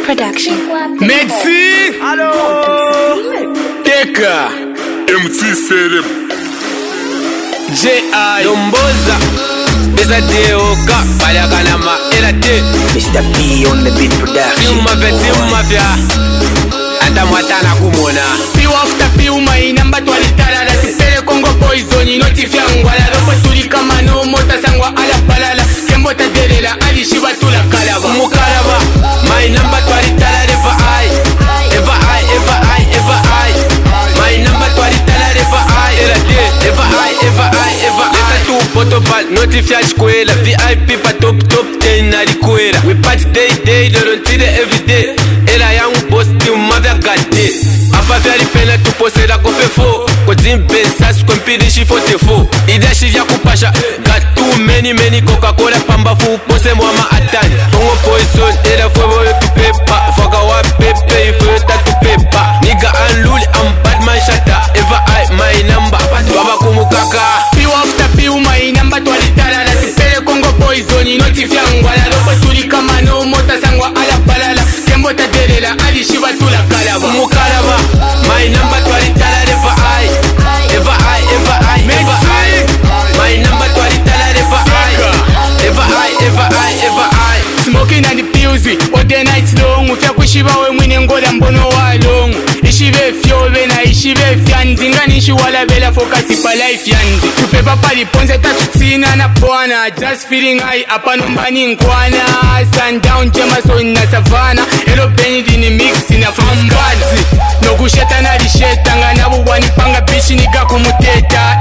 Production. Merci. Allô. Teka. MC Serem. J.I. Domboza. Beza deoka. Palaganama. Elate. Mr. P on the beat production. Timu mafia. Anda mwatana kumona. Piu after piu mainamba twalitala. La tipele Congo poison. Notifia ngwala. Ropo tuli kama no mota sangwa ala palala. Kembota delela. Alishiba tula kalaba. Mukaraba. Mainamba twalitala. Ever I. Ever I. Ever I. Ever I. Mainamba twalitala. Ever I. Elate. Ever I. Ever I. Ever I. Leta tu potopal. Notifia chikwela. VIP pa top 10 na likwela. We party day. Dorontide everyday. Ela yangu boss timu mavya gade. Apa vyari pena tuposela kofefo. Kodzimbesas kwempirishi fotefo. Idashi vya kupasha. Got too many Coca-Cola pamba fu pose mwama atani. Tongo poison era fwevo tu pepa. Foga wa pepe ifweta tu pepa. Nigga unluli I'm bad man shata. Ever I my number. Baba kumukaka. Piu after piu mainamba twalitala. La tipele Congo poison. Notifia ngwala. Ropo tuli kama no mota sangwa ala palala. Kembota delela. Alishiba tula kalaba. Mukaraba. My number twalitala. Ever I. Ever I. Ever I. Ever I. My number twalitala. Ever I. Ever I. Ever I. Ever I. Smoking and the pills. All the night long. Ufya kushiba we mwine ngola mbono wa long. Ishive fyobe na ishive fyanzi. Nganishi wala bela focus pa life yanzi. Tupepa pali ponze tatu tina na pwana. Just feeling high apa numbani nkwana. Sundown Jemason na savana. Hello Benny ni mix na fambazi. No kusheta na lisheta. Ngana buwani panga bishi nika kumuteta.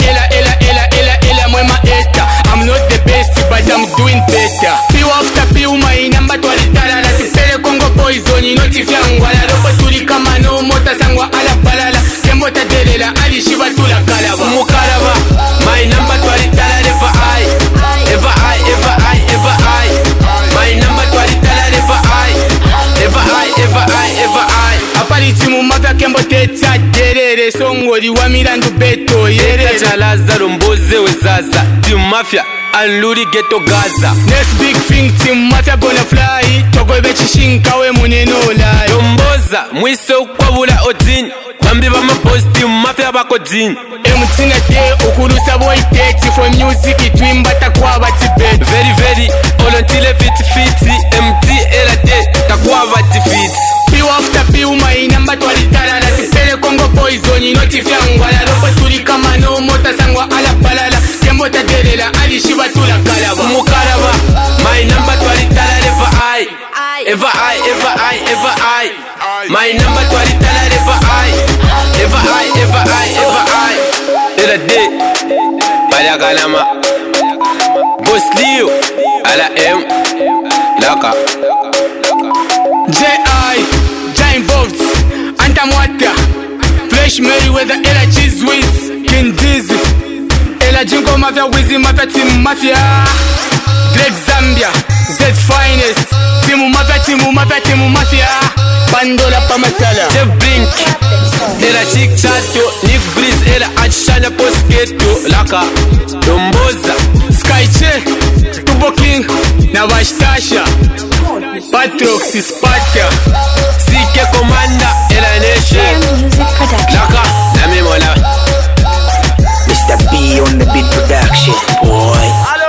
Ela mwema eta. I'm not the best but I'm doing better. Piu after piu mainamba twalitala. La tipele Congo poison. Notifia ngwala. Ropo tuli kama no mota sangwa ala palala. Kembota delela. Alishiba tula kalaba. Mukaraba. My number twalitala. Ever I. Ever I. Ever I. Ever I. My number twalitala. Ever I. Ever I. Ever I. Ever I. Apali timu mafia kemboteta derere. Songoli wa mirandu beto yerere. Chalaza romboze wezaza. Team mafia. Unluri ghetto Gaza. Next big thing team mafia gonna fly. Togo bechishinka we muneno lai. Domboza. Mwise ukwabula odini. Bambi bama boss team mafia bako dini. Emutina te ukurusa boy takes for music twimba takwa bati bet. Very olontile fiti MT elate takwa bati fit. Piu after piu mainamba twalitala. La tipele Congo poison. Notifia ngwala. Ropo tuli kama no mota sangwa ala palala. Kembota delela. Alishiba tula kalaba. Mukaraba. My number twalitala. Ever I. Ever I. Ever I. Ever I. My number twalitala. Ever I. Ever I. Ever I. Ever I. Elate Palaganama. Boss Leo ala M Laka. J.I. involved. Antamwata. Fresh Merryweather. Ela cheese whiz. King Dizzy. Ela jinko mafia wizi mafia team mafia. Drake Zambia. Z finest. Timu mafia. Bandola pa masala. Jeff Blink. Ela chick chato. Nick Breeze. Ela achana posketo. Laka. Domboza. Sky Che. Tubo King. Na Bashtasha. Patrox is Patka. CK Commander. Ela Nation. Music Production. Laka. Na memola. Mr. P on the beat production, boy.